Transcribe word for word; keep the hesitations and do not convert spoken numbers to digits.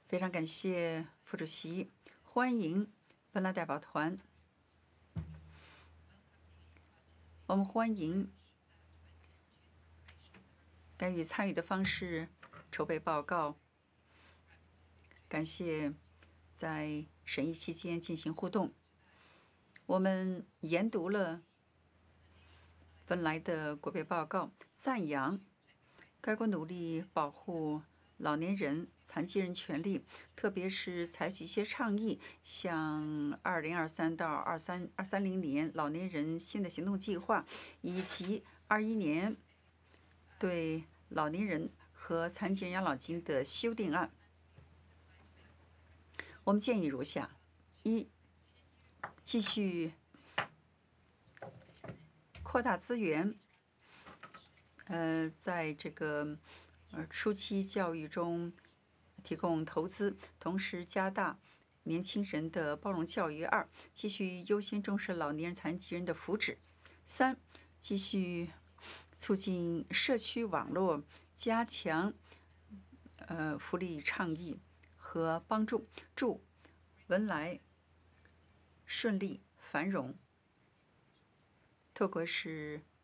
非常感谢副主席，欢迎芬兰代表团。我们欢迎该以参与的方式筹备报告，感谢在审议期间进行互动。我们研读了芬兰的国别报告，赞扬该国努力保护老年人、残疾人权利，特别是采取一些倡议，像二零二三到二三二三零年老年人新的行动计划，以及二一年对老年人和残疾人养老金的修订案。我们建议如下：一、继续扩大资源，呃，在这个呃初期教育中提供投资，同时加大年轻人的包容教育。二、继续优先重视老年人、残疾人的福祉。三、继续促进社区网络，加强呃福利倡议和帮助，祝文莱顺利繁荣。透过是